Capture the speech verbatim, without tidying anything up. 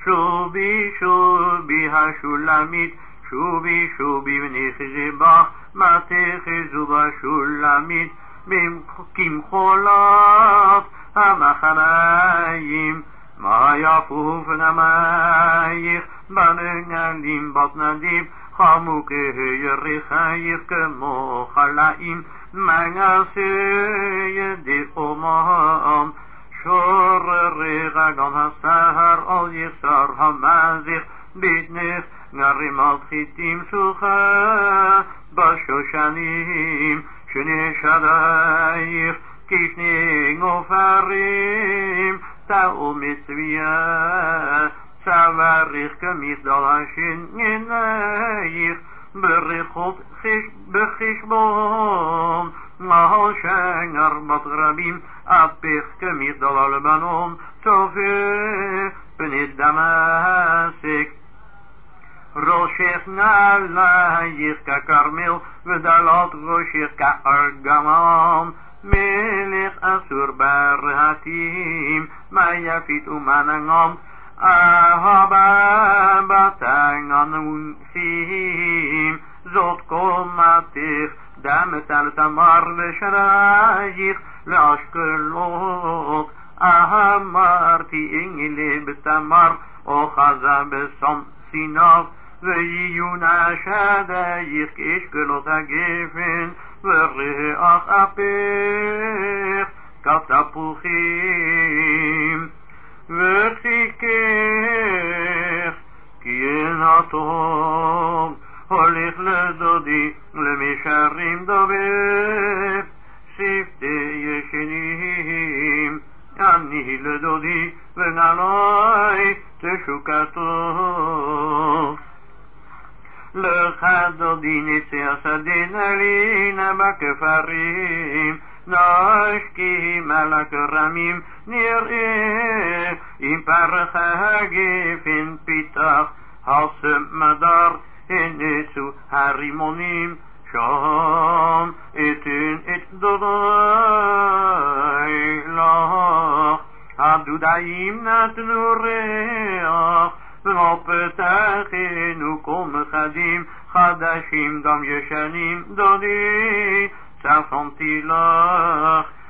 שובי שובי השולמית, שובי שובי ונחזי בך, מה תחזו בשולמית, כמחולת המחניים, מה יפוף נמייך, בנגלים בת נדיב, חמו כיריחייך כמו חלאים, מגסי ידי אומם, שורריך גם הסהר על יסר המזיך, ביתנך גרים על חיטים שוחה בשושנים, שנשדייך כשני גופרים, תאו מצוויה, צוואריך כמגדל השנייך, בריחות בחשבון, על שנגר בת רבים, אפך כמגדל הלבנון, צופה פני דמשק. ראשך נעלייך ככרמל, ודלת ראשך כארגמן, מלך אסור ברהטים, מה יפית ומנעם, אהבה בתגנונים, זאת קומתך, דמת על תמר ושרייך, לאשקלון, אמרתי אינגלי בתמר, אוחזה בסום סיניו, ויהיו נשדייך כאשקלות הגפן, וריח אפך כתפוחים, וחיכך כי אין הטוב, הולך לדודי למישרים דובב, שפתי ישנים, אני לדודי ונעלי תשוקתו. לך דודי נצא השדה נלינה בכפרים, נשקים על הכרמים נראה, עם פרח הגפן פיתח הסמדר, הנצו הרימונים, שם אתן את דודי לך, הדודאים נתנו ריח, ולא פתחנו כל מחדים, חדשים גם ישנים דודי, צפנתי לך.